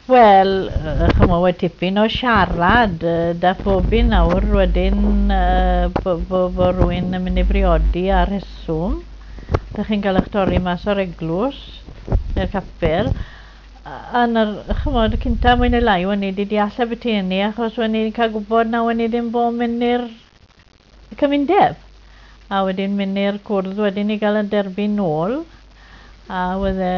Wel, chymod, wedi tipyn o siarad da phob un nawr wedyn bo rhywun yn mynd i briodi ar rheswm. Dych chi'n cael eich torri mas o'r eglwys, neu'r capel. Yn yr, chymod, cynta mwy neu lai, wyn ni wedi deall y beth hynny, achos wyn ni cael gwybod na wyn ni ddim bod mynd i'r cymundeb. A wedyn mynd i'r cwrdd wedyn i gael y derbyn nôl. A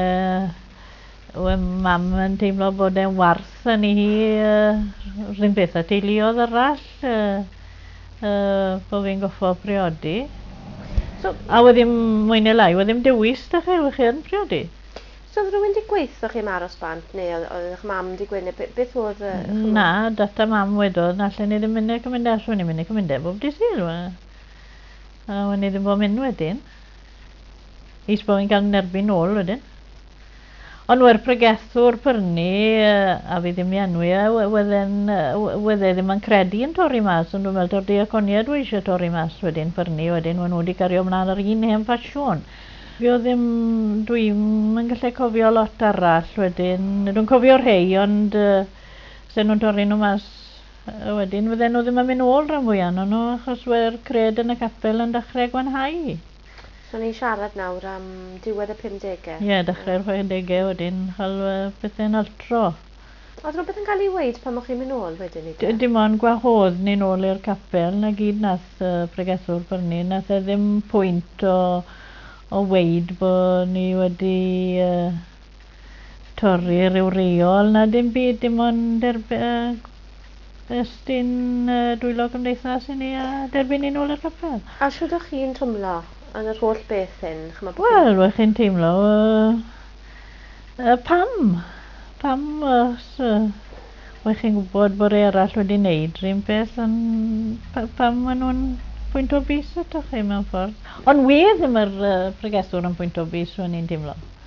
Wel, mam yn teimlo bod e'n warth yn ei rhywun beth a teuluodd arall bod fi'n goffo priodi. A wedyn mwy neu lai, wedyn dewis da chi, wych chi yn priodi. So oedd rhywun wedi gweithio chi'n aros bant, neu oedd eich mam wedi gweud, beth oedd... Na, data mam wedodd, na lle ni ddim mynd i'r cymundeb, so ni'n mynd i'r cymundeb bob dydd Sul. A wedyn ni ddim bod mynd wedyn. Is bod fi'n cael nerbyn nôl wedyn. Ond wy'r pregethwr pyrni, a fi ddim i enwi, wedde ddim yn credu yn torri mas, ond dwi'n meddwl o'r diaconiad wedi eisiau torri mas wedyn pyrni, wedyn maen nhw wedi cario ymlaen ar un hen ffasiwn. Dwi'n gallu cofio lot arall wedyn, dwi'n cofio rhai, ond se nhw'n torri nhw mas wedyn, fydden nhw ddim yn mynd ôl rhan fwyaf nhw, achos wy'r cred yn y capel yn dechrau gwanhau. So ni'n siarad nawr am diwedd y 50au? Ie, dechrau'r 60au wedyn, cael bethau'n altro. Oedd rhywbeth yn cael ei weid pan o'ch chi'n mynd nôl wedyn i te? Dim ond gwahodd ni nôl i'r capel, na gyd nath pregethwr pyrni, nath e ddim pwynt o weid bod ni wedi torri ryw reol, na dim byd, dim ond ystyn dwylo cymdeithas i ni a derbyn ni nôl i'r capel. A siwyd o'ch chi'n twmlo yn yr holl beth hyn? Wel, wych chi'n teimlo, pam? Pam wych chi'n gwybod bod ei arall wedi wneud rhywun beth, pam maen nhw'n pwynt o bus atoch chi mewn ffordd. Ond we ddim yr pregethwr yn pwynt o bus, o'n i'n teimlo.